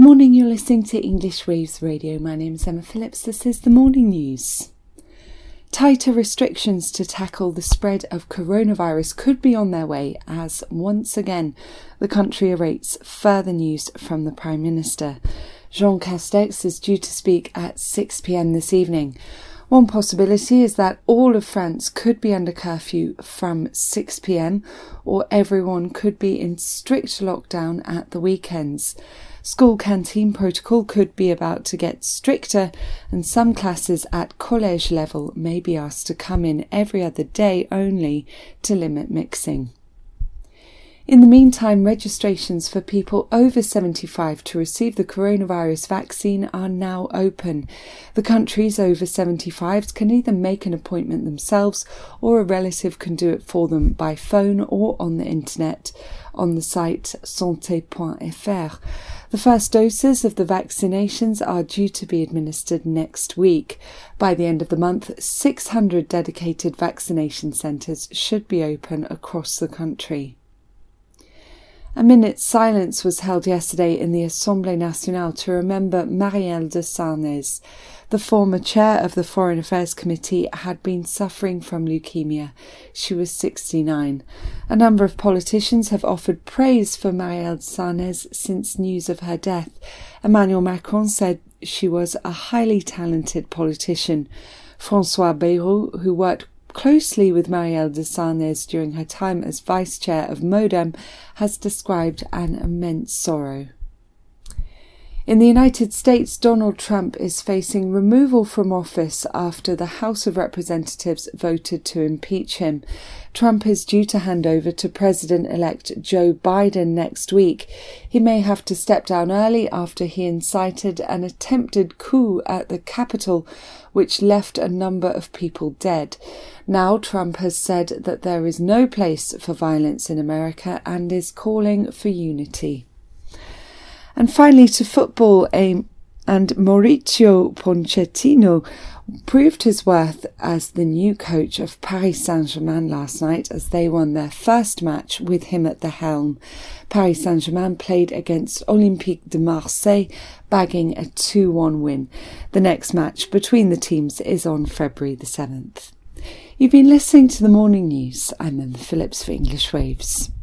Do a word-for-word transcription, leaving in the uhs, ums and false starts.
morning, you're listening to English Waves Radio. My name is Emma Phillips. This is the morning news. Tighter restrictions to tackle the spread of coronavirus could be on their way as, once again, the country awaits further news from the Prime Minister. Jean Castex is due to speak at six p.m. this evening. One possibility is that all of France could be under curfew from six p.m. or everyone could be in strict lockdown at the weekends. School canteen protocol could be about to get stricter, and some classes at college level may be asked to come in every other day only to limit mixing. In the meantime, registrations for people over seventy-five to receive the coronavirus vaccine are now open. The country's over seventy-fives can either make an appointment themselves or a relative can do it for them by phone or on the internet on the site santé point f r. The first doses of the vaccinations are due to be administered next week. By the end of the month, six hundred dedicated vaccination centres should be open across the country. A minute's silence was held yesterday in the Assemblée Nationale to remember Marielle de Sarnez. The former chair of the Foreign Affairs Committee had been suffering from leukemia. She was sixty-nine. A number of politicians have offered praise for Marielle de Sarnez since news of her death. Emmanuel Macron said she was a highly talented politician. François Bayrou, who worked closely with Marielle de Sarnez during her time as vice chair of MoDem, has described an immense sorrow. In the United States, Donald Trump is facing removal from office after the House of Representatives voted to impeach him. Trump is due to hand over to President-elect Joe Biden next week. He may have to step down early after he incited an attempted coup at the Capitol, which left a number of people dead. Now Trump has said that there is no place for violence in America and is calling for unity. And finally to football, and Mauricio Pochettino proved his worth as the new coach of Paris Saint-Germain last night as they won their first match with him at the helm. Paris Saint-Germain played against Olympique de Marseille, bagging a two one win. The next match between the teams is on February the seventh. You've been listening to the morning news. I'm Emma Phillips for English Waves.